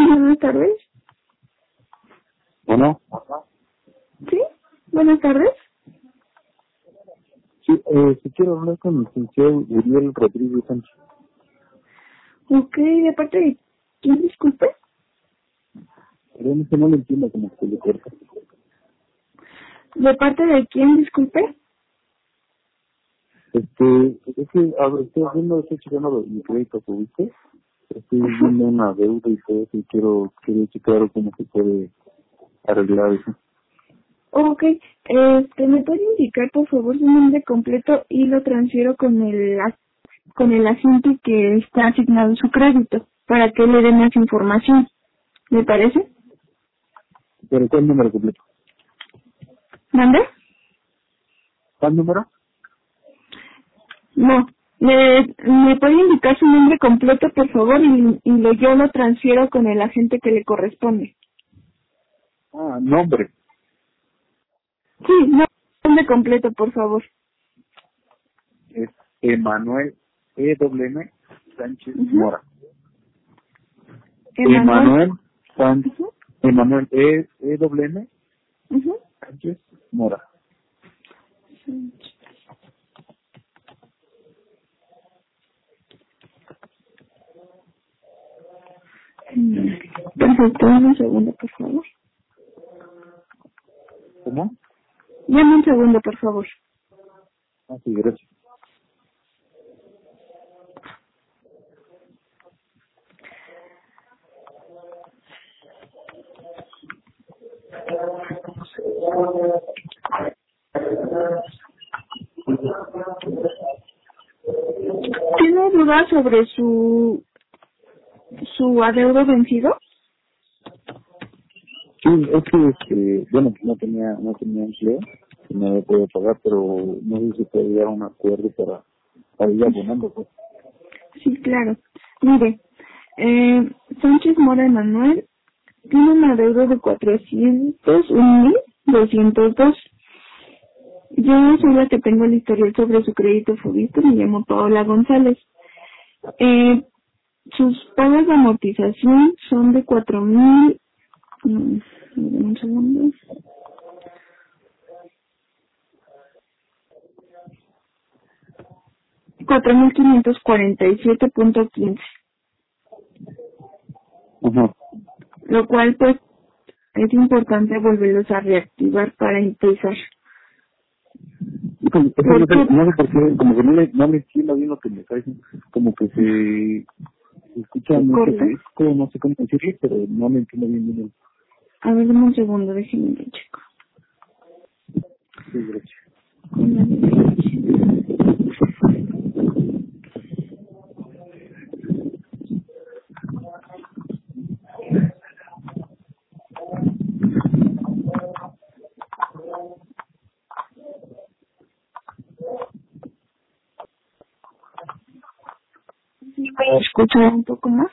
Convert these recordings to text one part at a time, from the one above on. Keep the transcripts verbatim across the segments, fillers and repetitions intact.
Buenas tardes. Bueno, ¿Sí? Buenas tardes. sí, eh, si quiero hablar con el licenciado Uriel Rodríguez Sánchez. Ok, ¿de parte de quién, disculpe? Pero no sé, no lo entiendo como que le corta. ¿De parte de quién, disculpe? Este, es que, a ver, estoy viendo, estoy checando mi crédito que viste. Estoy Ajá. viendo una deuda y todo eso y quiero, quiero checar cómo se puede arreglar eso. Ok, este, ¿me puede indicar por favor su nombre completo y lo transfiero con el as- con el agente que está asignado su crédito para que le dé más información? ¿Me parece? ¿Pero cuál número completo? ¿Mande? ¿Cuál número? No. ¿Me, ¿Me puede indicar su nombre completo por favor y, y lo, yo lo transfiero con el agente que le corresponde? Ah, nombre. Sí, no, nombre completo por favor. Es Emanuel E W M Sánchez Ujú. Mora. Emanuel. Emanuel San, Ujú, Emanuel E, E W M ujú. Sánchez Mora. Perfecto, dame un segundo, por favor. ¿Cómo? Dame un segundo, por favor. Ah, sí, gracias. ¿Tiene dudas sobre su su adeudo vencido? Sí, es que, este, bueno, no tenía, no tenía empleo, y no lo puedo pagar, pero no sé si puede llegar a un acuerdo para, para ir abonando, pues. Sí, claro. Mire, eh, Sánchez Mora Emanuel tiene un adeudo de cuatrocientos un mil doscientos dos. Yo soy la que tengo el historial sobre su crédito Fobiste, me llamo Paola González. Eh, sus pagos de amortización son de cuatro mil... mm, dame un segundo. cuatro mil quinientos cuarenta y siete punto quince, Ajá. lo cual pues es importante volverlos a reactivar para empezar. Y como, es que no ¿Por sé, qué? no sé por qué, como que no le, no le entiendo bien lo que me está diciendo, como que se, se escucha ¿Se mucho corta? de eco, no sé cómo decirlo, pero no le entiendo bien bien. A ver, dame un segundo, déjenme lo checo. Sí, gracias. Con la diferencia. ¿Me escuchan un poco más?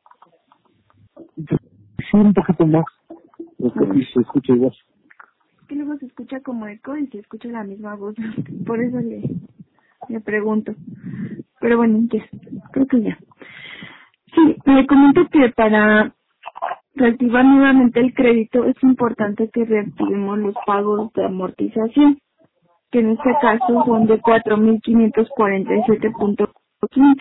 Sí, un poquito más, pero A ver. casi se escucha igual. Que luego se escucha como eco y se escucha la misma voz. Por eso le, le pregunto. Pero bueno, ya. Creo que ya. Sí, le comento que para reactivar nuevamente el crédito es importante que reactivemos los pagos de amortización, que en este caso son de cuatro mil quinientos cuarenta y siete punto quince.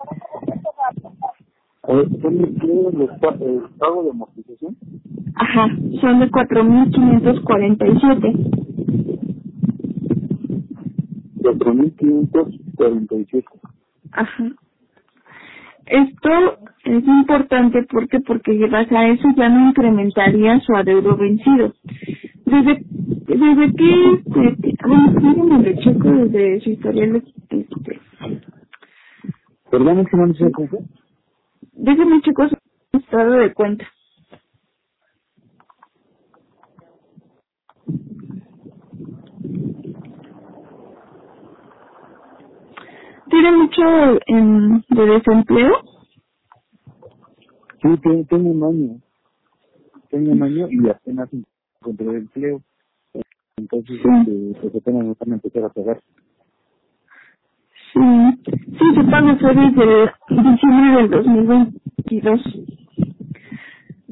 A ver, ¿son los, los pa- el pago de amortización? Ajá, son de cuatro mil quinientos cuarenta y siete. cuatro mil quinientos cuarenta y siete. Ajá. Esto es importante porque porque llevas a eso ya no incrementaría su adeudo vencido. Desde desde que este, bueno, déjenme lo checo desde su historial de este, Perdón, es que no me sé cómo fue. déjenme checo su estado de cuenta. ¿Tiene mucho en, de desempleo? Sí, tengo, tengo un año, tengo un año y apenas encontré empleo. Entonces, Sí, este, pues apenas me van a empezar a pagar. sí, sí, su pago fue desde diciembre del dos mil veintidós.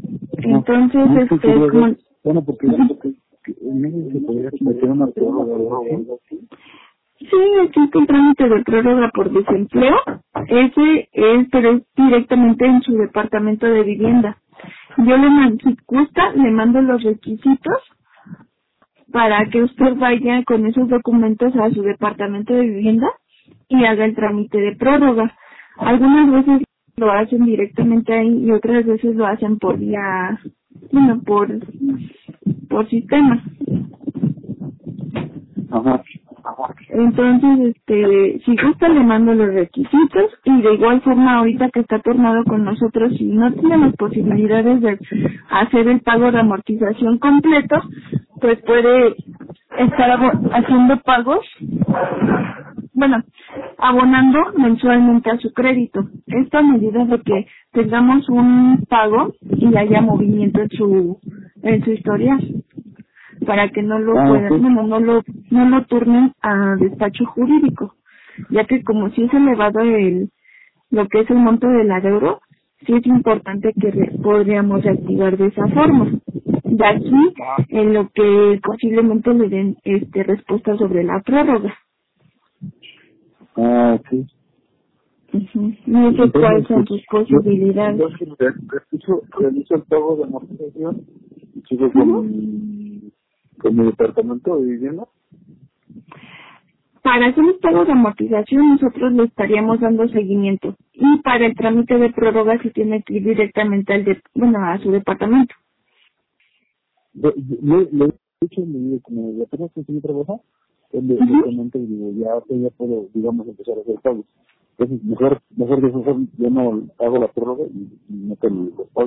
Entonces, no, este, sí, como... bueno, porque, porque no sé si se podría meter una prórroga o algo así. Sí, existe un trámite de prórroga por desempleo. Ese es, pero es directamente en su departamento de vivienda. Yo le mando, si gusta, le mando los requisitos para que usted vaya con esos documentos a su departamento de vivienda y haga el trámite de prórroga. Algunas veces lo hacen directamente ahí y otras veces lo hacen por vía, bueno, por, por sistema. Ajá. Entonces, este, si gusta le mando los requisitos y de igual forma ahorita que está turnado con nosotros, si no tenemos posibilidades de hacer el pago de amortización completo, pues puede estar abo- haciendo pagos, bueno, abonando mensualmente a su crédito. Esto a medida de que tengamos un pago y haya movimiento en su, en su historial, para que no lo Ah, puedan, sí. bueno, no lo, no lo turnen a despacho jurídico, ya que como si es elevado el, lo que es el monto del adeudo, sí es importante que re- podríamos reactivar de esa forma. De aquí, en lo que posiblemente le den este respuesta sobre la prórroga. Ah, sí. Ujú. No sé cuáles Entonces, son pues, sus yo, posibilidades. entonces, realizo, realizo el pago de amortización y sigo Ujú. con mi, con mi departamento de vivienda. Para hacer los pagos de amortización nosotros le estaríamos dando seguimiento y para el trámite de prórroga se tiene que ir directamente al de, bueno, a su departamento. Le, le, le he dicho, le digo, como ya apenas conseguí trabajo, él le, le Ujú. comento y digo, ya, pues, ya puedo, digamos, empezar a hacer pagos. Entonces, mejor, mejor de eso, yo no hago la prórroga y, y no te los pagos.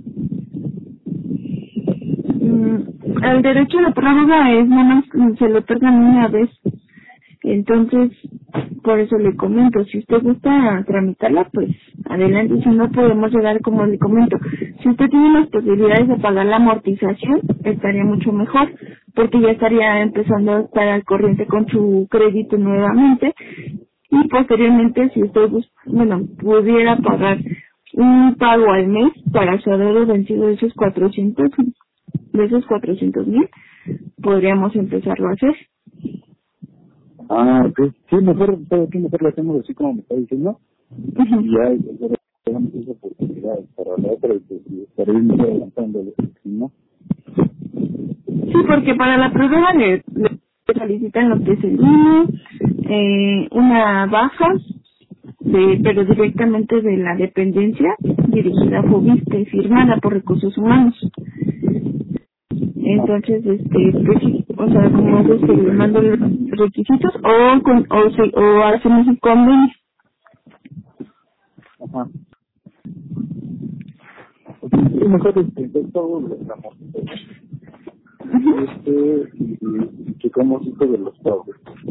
Mm, el derecho de prórroga es nada más, mm, se lo otorgan una vez. Entonces, por eso le comento, si usted gusta tramitarla, pues adelante, si no podemos llegar como le comento. Si usted tiene las posibilidades de pagar la amortización, estaría mucho mejor, porque ya estaría empezando a estar al corriente con su crédito nuevamente, y posteriormente, si usted, bus- bueno, pudiera pagar un pago al mes para su adeudo vencido de esos cuatrocientos, de esos cuatrocientos mil, podríamos empezarlo a hacer. Ah, ok. Sí, mejor, ¿sabe qué? Mejor lo hacemos así como me está diciendo. Ujú. Y ya, ya tenemos esa oportunidad para la otra, y pues, y para ir mejor avanzando, ¿no? Sí, porque para la prueba le, le solicitan lo que es el I N E, eh, una baja, de, pero directamente de la dependencia, dirigida a Fobiste, firmada por Recursos Humanos. Entonces, este, pues sí, o sea, como es que le mando los requisitos o, con, o, se, o hacemos un convenio. Ajá. Sí, mejor este, de todo lo estamos. Este, y, y, y checamos esto de los pagos.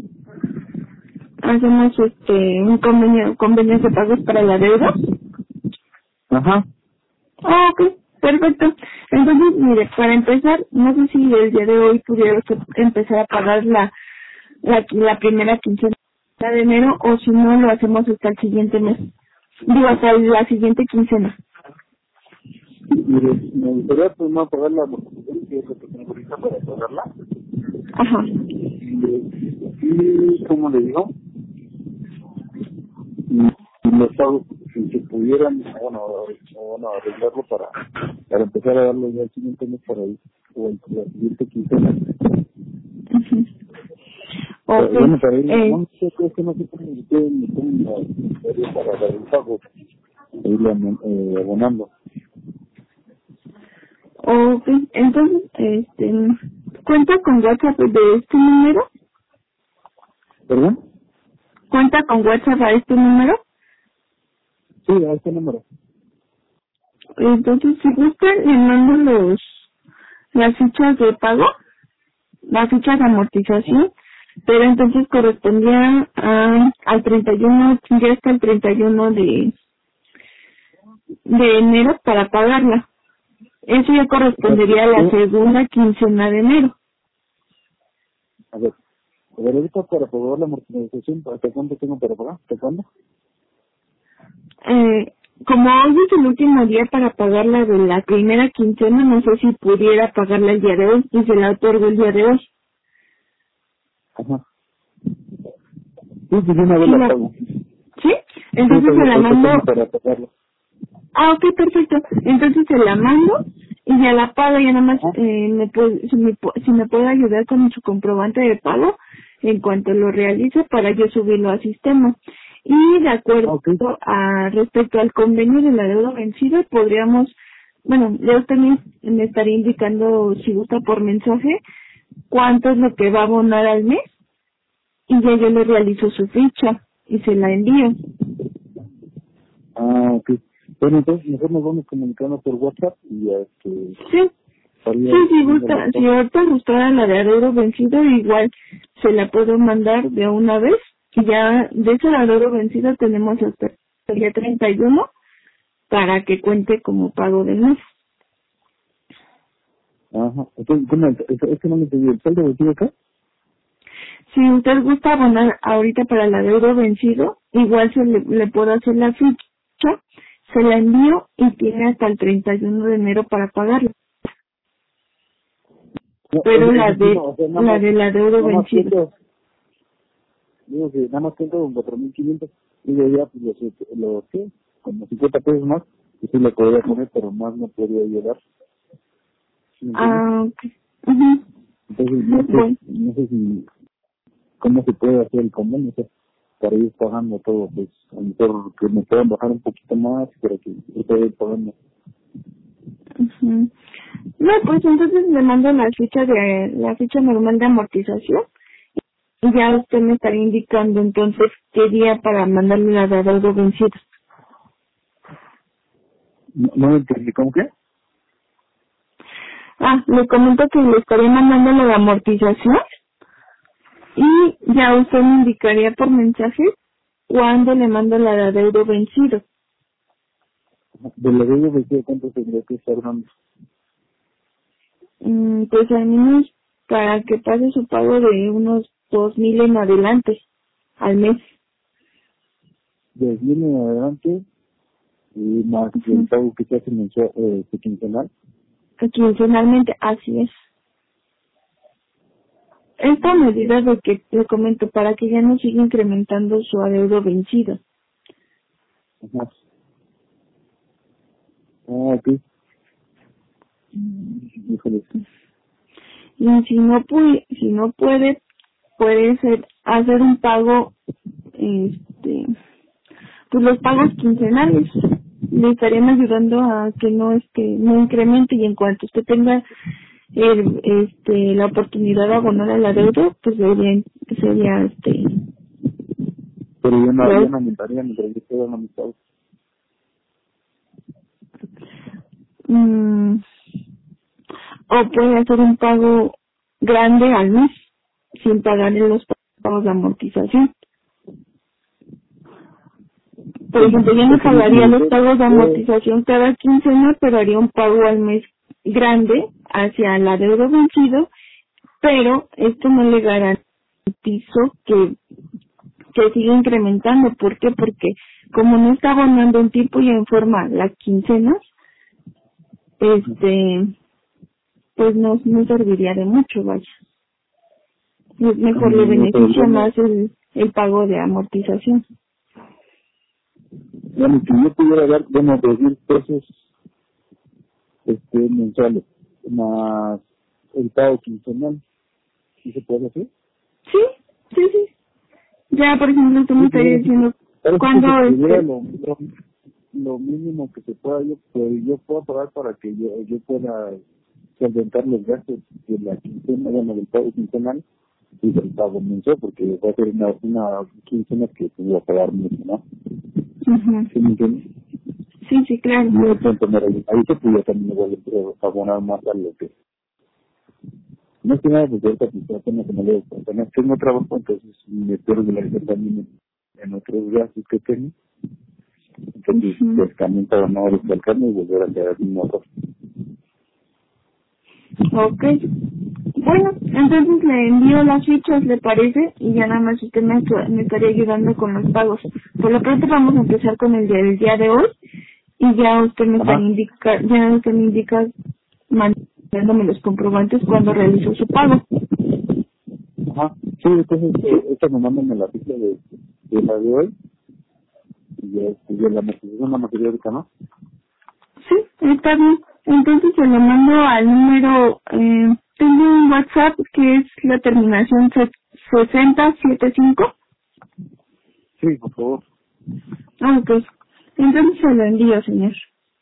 Hacemos este, un convenio, convenios de pagos para la deuda. Ajá. Ah, ok, perfecto. Entonces, mire, para empezar, no sé si el día de hoy pudiera usted empezar a pagar la, la, la primera quincena de enero o si no lo hacemos hasta el siguiente mes. Digo, hasta la siguiente quincena. Mire, me gustaría pues no pagar la amortización, que es lo que tengo ahorita para pagarla. Ajá. Y, y como le digo, y, y los pagos, si se pudieran, bueno, bueno, arreglarlo para, para empezar a darlo ya el siguiente mes para ahí, o el, la siguiente quincena. Ujú. Pero, Ok, bueno, para ir, eh, no sé, creo que no sé cómo me pueden meter para dar el pago, e irlo eh, abonando. ok, entonces, este, ¿cuenta con WhatsApp de este número? ¿Perdón? ¿Cuenta con WhatsApp a este número? Sí, a este número. Entonces, si gustan, le mando los, las fichas de pago, las fichas de amortización, pero entonces correspondía a, al treinta y uno, ya hasta el treinta y uno de, de enero para pagarla. Eso ya O sea, correspondería a la tú, segunda quincena de enero. a ver, a ver, ahorita para pagar la amortización, ¿hasta cuándo tengo para pagar? ¿Hasta cuándo? Eh, como hoy es el último día para pagar la de la primera quincena, no sé si pudiera pagarla el día de hoy y se la otorgo el día de hoy. Ajá. Sí, pues de una vez ¿Sí? la La... pago. ¿Sí? Entonces Sí, se la ahorita mando. tengo para pagarlo. Ah, ok, perfecto. Entonces se la mando y ya la pago. Ya nada más Ajá. eh, me puede, si, me, pu- si me puede ayudar con su comprobante de pago en cuanto lo realice para yo subirlo al sistema. Y de acuerdo Ah, ok. a respecto al convenio de la deuda vencida, podríamos, bueno, ya usted me, me estaría indicando, si gusta por mensaje, cuánto es lo que va a abonar al mes y ya yo le realizo su ficha y se la envío. Ah, ok. Bueno, entonces mejor nos vamos comunicando por WhatsApp y ya, este, Sí, estaría sí, si viendo las gusta, si cosas. ahorita gustara la de adoro vencido, igual se la puedo mandar de una vez. Y ya de ese adoro vencido tenemos hasta el día treinta y uno para que cuente como pago del mes. Ajá. Entonces, ¿cómo es? ¿Es es que no me pedí el saldo vencido acá? Si usted gusta abonar ahorita para el adeudo vencido, igual se le, le puedo hacer la ficha, se la envío y tiene hasta el treinta y uno de enero para pagarlo. No, Pero eso, la eso sí, de no, o sea, nada la más, del adeudo nada más vencido. cuento, digo que nada más cuento con cuatro mil quinientos, digo ya, pues los, los, ¿qué? Como cincuenta pesos más, y sí le podría poner, pero más no podría llegar, ¿sí me entiendes? Ah, ok. Ujú. Entonces, no sé, Bueno, no sé si, cómo se puede hacer el convenio, o sea, para ir pagando todo, pues, a lo mejor que me puedan bajar un poquito más, para que yo pueda ir pagando. ujú. No, pues entonces le mando la ficha de la ficha normal de amortización y ya usted me estaría indicando entonces qué día para mandarle la de adeudo vencido. No, no me entendí, ¿cómo que? Ah, le comento que le estaría mandando la de amortización y ya usted me indicaría por mensaje cuándo le mando la de adeudo vencido. De la deuda vencida, ¿cuánto tendría que estar dando? Mm, pues al menos para que pase su pago de unos dos mil en adelante al mes. De mil en adelante, y más el Ujú. pago que se hace mensual, eh, quincenal. Quincenalmente, así es. Esta medida de que le comento para que ya no siga incrementando su adeudo vencido. Ajá. Ah, ok. Mm, Híjole. Y si no puede, si no puede, puede ser hacer un pago, este, pues los pagos quincenales. Le estarían ayudando a que no este no incremente y en cuanto usted tenga el, este la oportunidad de abonar a la deuda, pues sería, sería este Pero yo no, yo la- no aumentaría mientras yo esté dando mis pagos. mm, o puede hacer un pago grande al mes sin pagar en los pagos de amortización. Por Bueno, ejemplo, yo no es que pagaría mi los pagos de yo, amortización cada quincena, pero haría un pago al mes grande hacia la deuda vencido, pero esto no le garantizo que, que siga incrementando. ¿Por qué? Porque como no está abonando en tiempo y en forma las quincenas, este, pues no, no serviría de mucho, vaya. Es mejor, le mm, pero beneficia digamos, más el, el pago de amortización. digamos, si yo pudiera dar, bueno, dos mil pesos este, mensuales, más el pago quincenal, ¿sí se puede hacer? Sí, sí, sí. Ya, por ejemplo, tú me Sí, pues estarías ahora sí que, diciendo ahora sí que cuándo si pudiera este, lo, lo, lo mínimo que se pueda, yo, pues, yo puedo pagar para que yo, yo pueda solventar los gastos de la quincena, bueno, del pago quincenal y del pago mensual, porque va a ser una, una quincena que voy a pagar mucho, ¿no? ujú. ¿Sí me entiendes? Sí, sí, claro. Y de pronto, mira, ahí se pudiera también igual eh, abonar más a lo que... No es que nada, porque ahorita pues apenas se me leo, apenas tengo trabajo, entonces me espero de la vida también en, en otros gastos que tengo. Entonces, Ujú. pues también para no recalcarme y volver a quedar sin motor. Ok. Bueno, entonces le envío las fichas, ¿le parece? Y ya nada más usted me, me estaría ayudando con los pagos. Por lo pronto vamos a empezar con el del día de hoy y ya usted me Ajá. está indica, ya usted me indica mandándome los comprobantes cuando realizó su pago. Ajá. Sí, entonces, eh, esta me mandan la ficha de, de la de hoy y ya, este, de la amortización, la materia ahorita, ¿no? Sí, está bien. Entonces se lo mando al número, eh, tengo un WhatsApp que es la terminación sesenta setenta y cinco. Sí, por favor. Ah, ok. Entonces se lo envío, señor.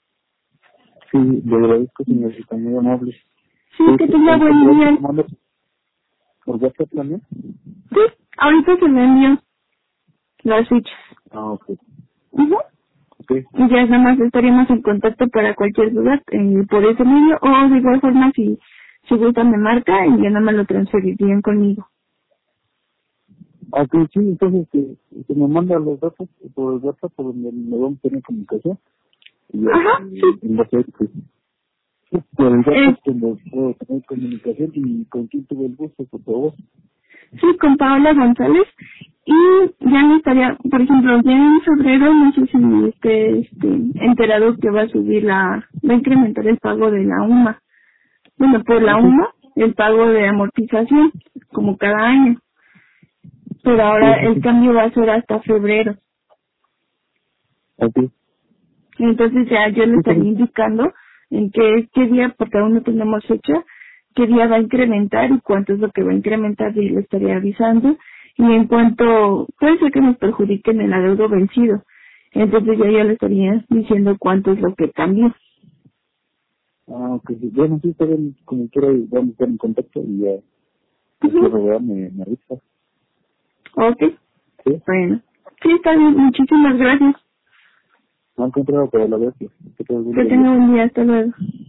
Sí, le agradezco, señorita, muy amable. Sí, que Este, tenga ¿el buen comprobante día. te mando por WhatsApp también? Sí, ahorita se lo envío las fichas. Ah, ok. Ujú. Ok. Y ya nada más estaríamos en contacto para cualquier duda eh, por ese medio, o de igual forma si, si gusta me marca y ya nada más lo transferirían conmigo. Ah, ok, sí, entonces, este, este, me manda los datos por WhatsApp, por donde me vamos a tener comunicación. Y ya, Ajá, este, sí. en base a eso, pues, sí, por el Eh, WhatsApp, donde puedo tener comunicación y con quién tuve el gusto, por favor. sí, con Paola González. Y ya me estaría, por ejemplo, ya en febrero, no sé si esté este, enterado que va a subir la, va a incrementar el pago de la U M A. Bueno, por la Ok, U M A, el pago de amortización, como cada año. Pero sí, ahora sí, el sí. cambio va a ser hasta febrero. Ok, Entonces ya yo le sí, está estaría bien. indicando en qué, qué día, porque aún no tenemos fecha, qué día va a incrementar y cuánto es lo que va a incrementar y le estaría avisando. Y en cuanto, puede ser que nos perjudiquen el adeudo vencido. Entonces ya yo le estaría diciendo cuánto es lo que cambia. Ah, ok, sí. Bueno, sí, está bien, como quiera, vamos a estar en contacto y ya, cualquier Ujú. novedad me, me avisa. Ok, Sí, bueno. Sí, está bien. Muchísimas gracias. no han encontrado para la vez, que te algún Que día. tenga un día. Hasta luego.